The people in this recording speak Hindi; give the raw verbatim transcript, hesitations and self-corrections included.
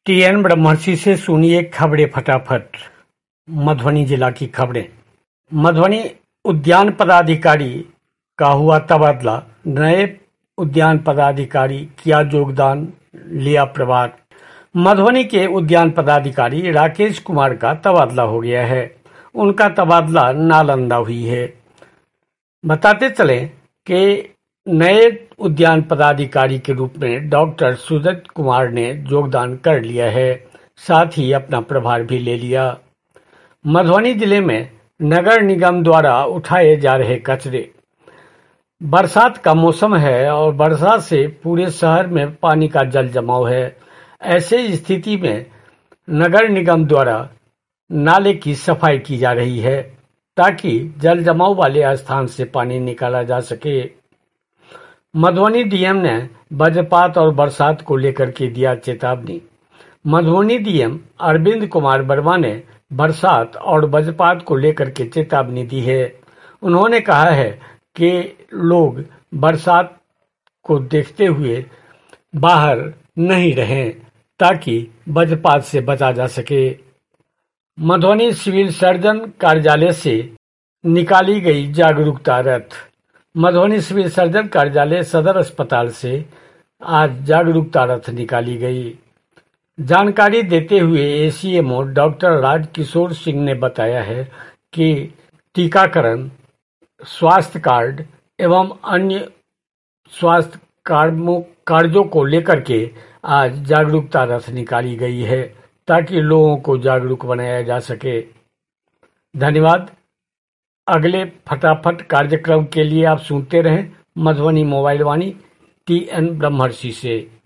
टीएन ब्रह्मर्षि से सुनिए खबरें फटाफट। मधुबनी जिला की खबरें। मधुबनी उद्यान पदाधिकारी का हुआ तबादला। नए उद्यान पदाधिकारी किया योगदान, लिया प्रभार। मधुबनी के उद्यान पदाधिकारी राकेश कुमार का तबादला हो गया है। उनका तबादला नालंदा हुई है। बताते चलें कि नए उद्यान पदाधिकारी के रूप में डॉक्टर सुदत कुमार ने योगदान कर लिया है, साथ ही अपना प्रभार भी ले लिया। मधुबनी जिले में नगर निगम द्वारा उठाए जा रहे कचरे। बरसात का मौसम है और बरसात से पूरे शहर में पानी का जल जमाव है। ऐसे स्थिति में नगर निगम द्वारा नाले की सफाई की जा रही है ताकि जल जमाव वाले स्थान से पानी निकाला जा सके। मधुबनी डीएम ने वज्रपात और बरसात को लेकर के दिया चेतावनी। मधुबनी डीएम अरविंद कुमार वर्मा ने बरसात और वज्रपात को लेकर के चेतावनी दी है। उन्होंने कहा है कि लोग बरसात को देखते हुए बाहर नहीं रहें ताकि वज्रपात से बचा जा सके। मधुबनी सिविल सर्जन कार्यालय से निकाली गई जागरूकता रथ। मधुबनी सिविल सर्जन कार्यालय सदर अस्पताल से आज जागरूकता रथ निकाली गई। जानकारी देते हुए एसीएमओ डॉक्टर राजकिशोर सिंह ने बताया है कि टीकाकरण, स्वास्थ्य कार्ड एवं अन्य स्वास्थ्य कार्यों को लेकर के आज जागरूकता रथ निकाली गई है ताकि लोगों को जागरूक बनाया जा सके। धन्यवाद। अगले फटाफट कार्यक्रम के लिए आप सुनते रहें मधुबनी मोबाइल वाणी टीएन ब्रह्मर्षि से।